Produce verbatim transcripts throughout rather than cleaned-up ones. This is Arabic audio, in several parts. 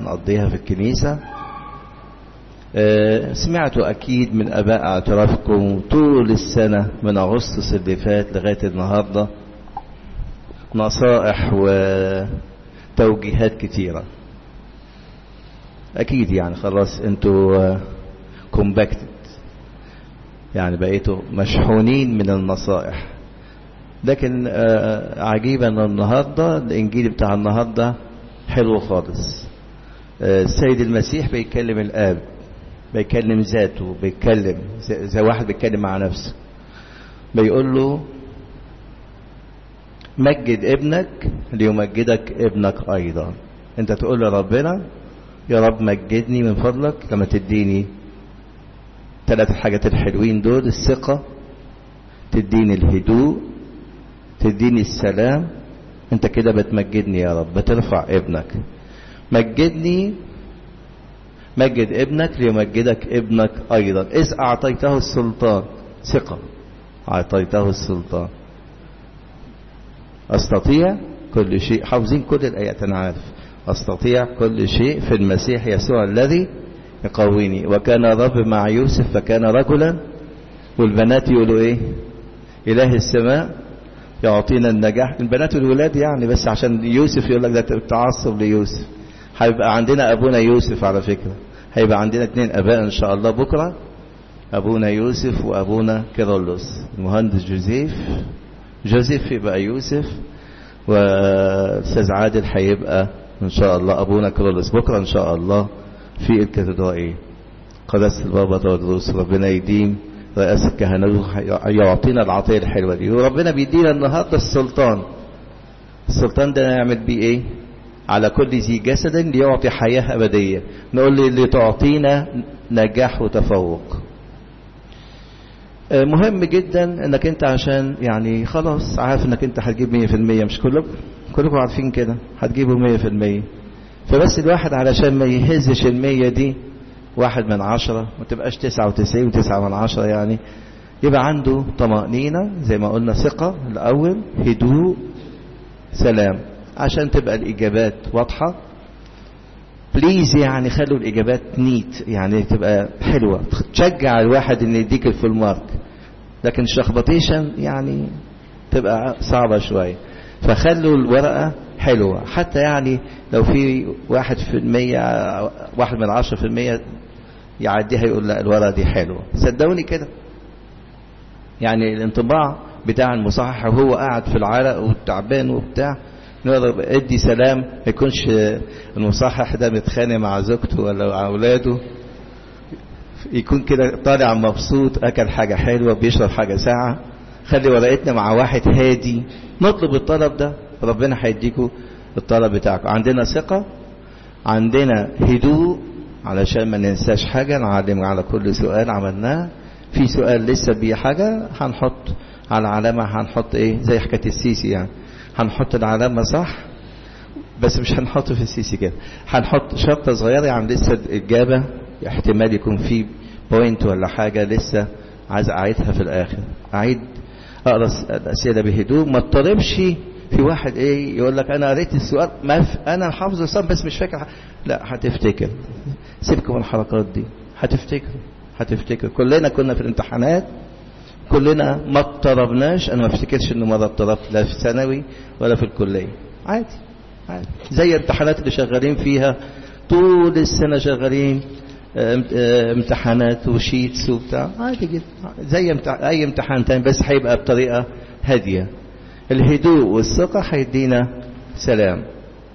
نقضيها في الكنيسة. سمعتوا أكيد من أباء اعترافكم طول السنة من أغسطس اللي فات لغاية النهاردة نصائح وتوجيهات كتيرة. أكيد يعني خلاص أنتوا كومباكتد، يعني بقيتوا مشحونين من النصائح. لكن عجيبا النهاردة الإنجيل بتاع النهاردة حلو خالص. السيد المسيح بيكلم الآب، بيكلم ذاته، بيتكلم زي واحد بيتكلم مع نفسه، بيقول له مجد ابنك ليمجدك ابنك أيضا. انت تقول لربنا يا رب مجدني من فضلك لما تديني ثلاث حاجات الحلوين دول: الثقة، تديني الهدوء، تديني السلام. انت كده بتمجدني يا رب، بترفع ابنك. مجدني، مجد ابنك ليمجدك ابنك أيضا إذ أعطيته السلطان. ثقة، أعطيته السلطان، أستطيع كل شيء. حافظين كل الآيات أنا عارف. أستطيع كل شيء في المسيح يسوع الذي يقويني. وكان الرب مع يوسف فكان رجلا. والبنات يقولوا إيه؟ إله السماء يعطينا النجاح. البنات والولاد يعني، بس عشان يوسف يقول لك ده تعصب ليوسف. هيبقى عندنا أبونا يوسف على فكرة، هيبقى عندنا اتنين أباء إن شاء الله بكرة، أبونا يوسف وأبونا كيرلس. المهندس جوزيف جوزيف يبقى يوسف، والأستاذ عادل هيبقى إن شاء الله أبونا كيرلس بكرة إن شاء الله في الكاتدرائية. قداسة البابا تودروس ربنا يديم رئاسة كهنوته، يعطينا العطية الحلوة دي. وربنا بيدينا النهاردة السلطان. السلطان ده نعمل بيه إيه؟ على كل ذي جسد ليعطي حياة أبدية. نقول لي اللي تعطينا نجاح وتفوق. مهم جدا انك انت عشان يعني خلاص عارف انك انت هتجيب مية في المية، مش كلكم كلكم عارفين كده هتجيبوا مية في المية. فبس الواحد علشان ما يهزش المية دي واحد من عشرة، ما تبقاش تسعة وتسعين وتسعة من عشرة، يعني يبقى عنده طمأنينة زي ما قلنا، ثقة الأول، هدوء، سلام، عشان تبقى الإجابات واضحة. بليز يعني خلوا الإجابات نيت، يعني تبقى حلوة تشجع الواحد إن يديك الفول مارك. لكن الشخبطيشن يعني تبقى صعبة شوية. فخلوا الورقة حلوة، حتى يعني لو في واحد في المية واحد من عشرة في المية يعديها يقول لا الورقة دي حلوة. صدقوني كده يعني الانطباع بتاع المصحح وهو قاعد في العرق والتعبان وبتاع، نقدر ادي سلام. ما يكونش المصحح ده متخانق مع زوجته ولا مع اولاده، يكون كده طالع مبسوط، اكل حاجه حلوه، بيشرب حاجه ساعه. خلي ورقتنا مع واحد هادي، نطلب الطلب ده ربنا هيديكوا الطلب بتاعكم. عندنا ثقه، عندنا هدوء علشان ما ننساش حاجه، نعلم على كل سؤال عملناه. في سؤال لسه بيه حاجه هنحط على علامه، هنحط ايه زي حكايه السيسي يعني، هنحط العلامة صح، بس مش هنحط في السيسي كده، هنحط شرطة صغيرة يعني لسه الإجابة احتمال يكون في بوينت ولا حاجة لسه عايز أعيدها في الآخر. أعيد أقرأ الأسئلة بهدوء، ما تطلبش في واحد إيه يقول لك أنا قريت السؤال ما ف... أنا حافظ السؤال بس مش فاكر. لا هتفتكر، سيبكم من الحركات دي، هتفتكر هتفتكر. كلنا كنا في الامتحانات، كلنا ما اضطربناش. انا ما افتكرش انه مره اضطربت لا في ثانوي ولا في الكليه. عادي عادي، زي الامتحانات اللي شغالين فيها طول السنه، شغالين امتحانات وشيتس وبتاع، عادي جدا زي اي امتحان تاني، بس هيبقى بطريقه هاديه. الهدوء والثقه هيدينا سلام.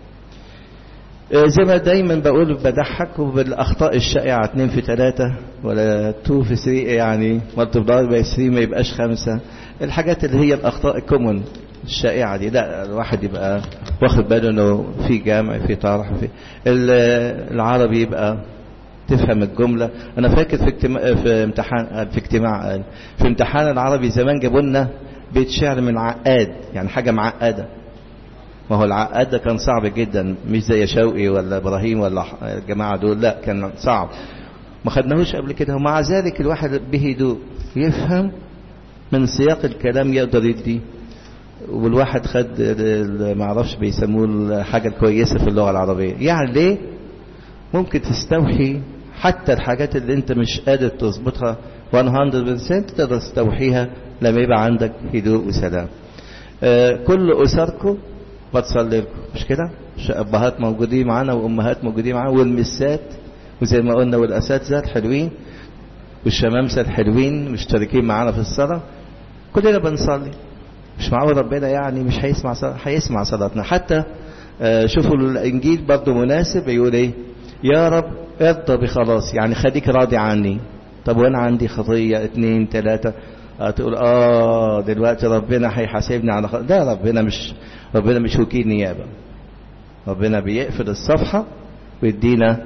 زي ما دايما بقول بضحك وبالاخطاء الشائعه اتنين في ثلاثة ولا اتنين في ثلاثة، يعني مالتبلاي باي ثلاثة ما يبقاش خمسة. الحاجات اللي هي الاخطاء الكومن الشائعه دي لا، الواحد يبقى واخد باله انه في جمع في طرح في العربي، يبقى تفهم الجمله. انا فاكر في اجتماع في امتحان في اجتماع في امتحان العربي زمان جابوا لنا بيت شعر من عقاد، يعني حاجه معقده. ما هو العقاد ده كان صعب جدا، مش زي شوقي ولا ابراهيم ولا الجماعه دول، لا كان صعب ما خدناهوش قبل كده. ومع ذلك الواحد بهدوء يفهم من سياق الكلام يقدر يدي. والواحد خد ما اعرفش بيسموه الحاجه الكويسه في اللغه العربيه. يعني ليه؟ ممكن تستوحي حتى الحاجات اللي انت مش قادر تظبطها مية بالمية، تقدر تستوحيها لما يبقى عندك هدوء وسلام. آه كل أسركم بتصلي لكم، مش كده؟ أبهات موجودين معانا وأمهات موجودين معانا والمسات، وزي ما قلنا والأساتذة الحلوين والشمامسة الحلوين مشتركين معانا في الصلاة. كلنا بنصلي، مش معقول ربنا يعني مش هيسمع صلاة، هيسمع صلاتنا. حتى آه شوفوا الإنجيل برضه مناسب، يقول إيه؟ يا رب ارضى بخلاص، يعني خليك راضي عني. طب وانا عندي خطية اتنين تلاتة، تقول اه دلوقتي ربنا هيحاسبني على خطية. ده ربنا مش ربنا مش وكيل نيابة. ربنا بيقفل الصفحة ويدينا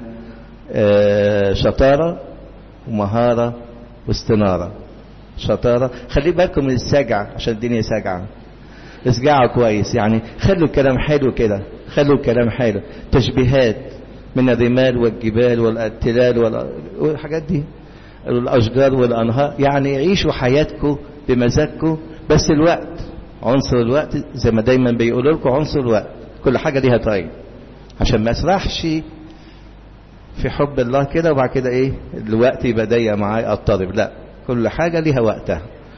آه شطارة ومهارة واستنارة. شطارة، خلي بالكم من السجع عشان الدنيا سجعة. اسجعوا كويس، يعني خلوا الكلام حلو كده، خلوا الكلام حلو. تشبيهات من الرمال والجبال والتلال والحاجات دي، الأشجار والأنهار، يعني عيشوا حياتكم بمزاجكم. بس الوقت، عنصر الوقت زي ما دايما بيقولوا لكم، عنصر الوقت كل حاجة ليها طيب، عشان ما اسرحش في حب الله كده وبعد كده ايه الوقت يبقى ضيق معايا اضطرب. لا، كل حاجة ليها وقتها.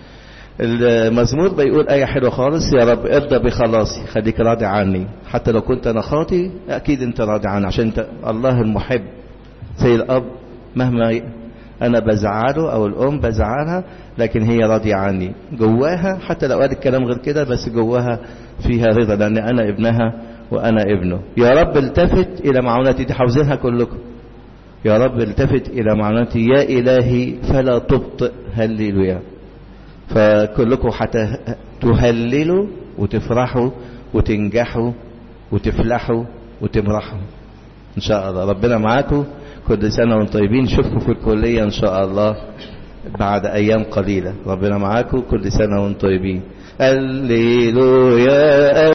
المزمور بيقول آية حلوة خالص، يا رب ارضى بخلاصي، خليك راضي عني. حتى لو كنت أنا خاطي أكيد أنت راضي عني، عشان أنت الله المحب. زي الأب مهما أنا بزعله أو الأم بزعلها، لكن هي راضية عني جواها، حتى لو قالت الكلام غير كده بس جواها فيها رضا، لأن أنا ابنها وأنا ابنه. يا رب التفت إلى معونتي، دي حافظينها كلكم. يا رب التفت إلى معونتي يا إلهي فلا تبطئ. هللويا. فكلكم هتهللوا وتفرحوا وتنجحوا وتفلحوا وتمرحوا ان شاء الله. ربنا معاكم، كل سنة وانتم طيبين. نشوفكم في الكلية ان شاء الله بعد ايام قليلة. ربنا معاكم، كل سنة وانتم طيبين. هللويا.